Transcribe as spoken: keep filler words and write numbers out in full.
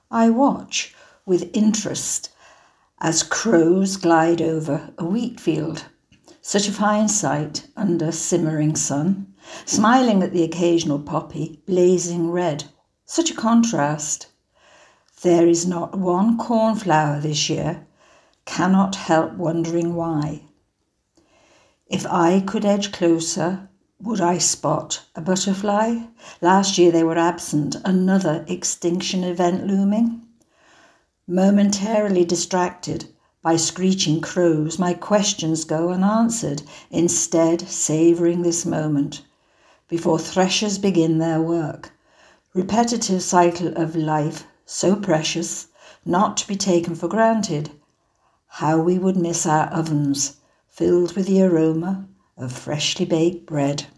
I watch with interest as crows glide over a wheat field. Such a fine sight under simmering sun, smiling at the occasional poppy blazing red. Such a contrast. There is not one cornflower this year, cannot help wondering why. If I could edge closer, would I spot a butterfly? Last year they were absent, another extinction event looming. Momentarily distracted by screeching crows, my questions go unanswered, instead savouring this moment before threshers begin their work. Repetitive cycle of life, so precious, not to be taken for granted. How we would miss our ovens, filled with the aroma of freshly baked bread.